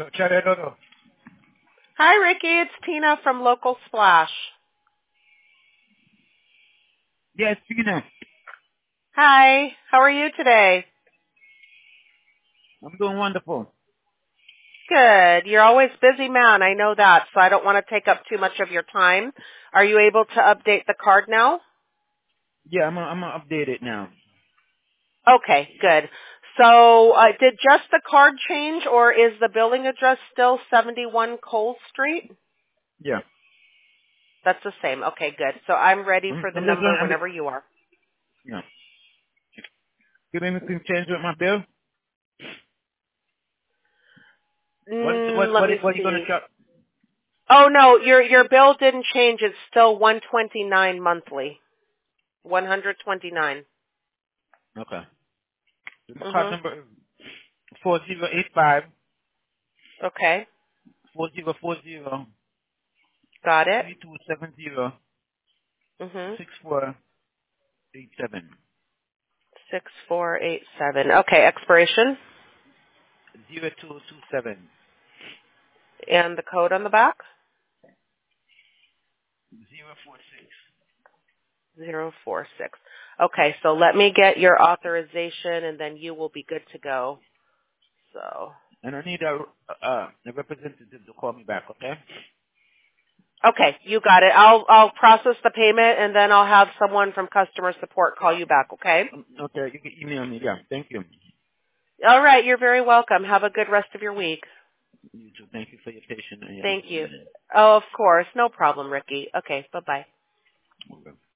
Charedodo. Hi, Ricky. It's Tina from Local Splash. Yes, Tina. Hi. How are you today? I'm doing wonderful. Good. You're always busy man. I know that, so I don't want to take up too much of your time. Are you able to update the card now? Yeah, I'm gonna update it now. Okay, good. So did just the card change, or is the billing address still 71 Cole Street? Yeah. That's the same. Okay, good. So I'm ready for the I'm just number gonna, whenever you are. yeah. Did anything change with my bill? Let me What you gonna see. charge? Oh no, your bill didn't change. It's still 129 monthly. 129. Okay. My card Mhm. number is 4085 Okay. 4040 Got it. 3270 Mhm. 6487 6487. Okay, expiration 0227 and the code on the back 046. 046. Okay, so let me get your authorization and then you will be good to go. So, And I need a representative to call me back, okay? okay, you got it. I'll process the payment and then I'll have someone from customer support call you back, okay? Okay, you can email me. Yeah, thank you. All right, you're very welcome. Have a good rest of your week. You too. Thank you for your patience and your Thank you. understanding. Oh, of course. No problem, Ricky. Okay, bye-bye. Okay.